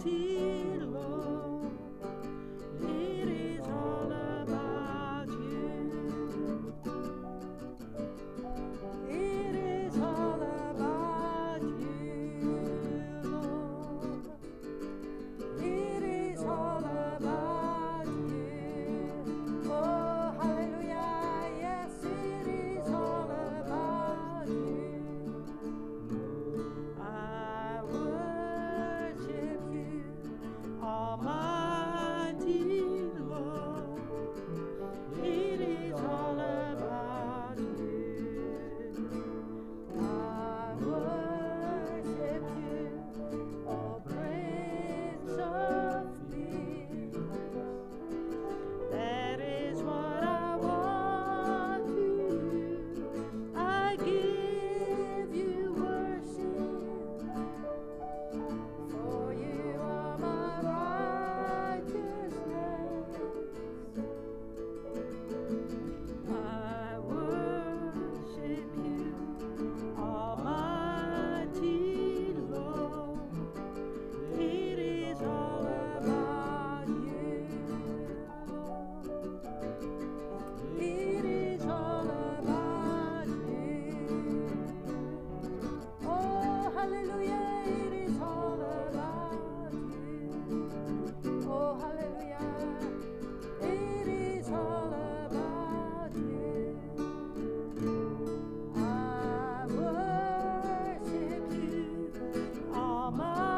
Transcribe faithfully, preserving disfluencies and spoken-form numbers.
Almighty Lord, it is all about you. It is all about you, Lord. It is all about you. Oh, hallelujah. Yes, it is all about you. I worship you, Almighty Lord. It is all about you. I worship you, oh Prince of Peace. That is what I want to do. I give you worship, for you are my righteousness. I worship you, Almighty Lord. It is all about you, Lord. It is all about you. Oh, hallelujah, it is all about you. Oh, hallelujah, it is all about you. I worship you, Almighty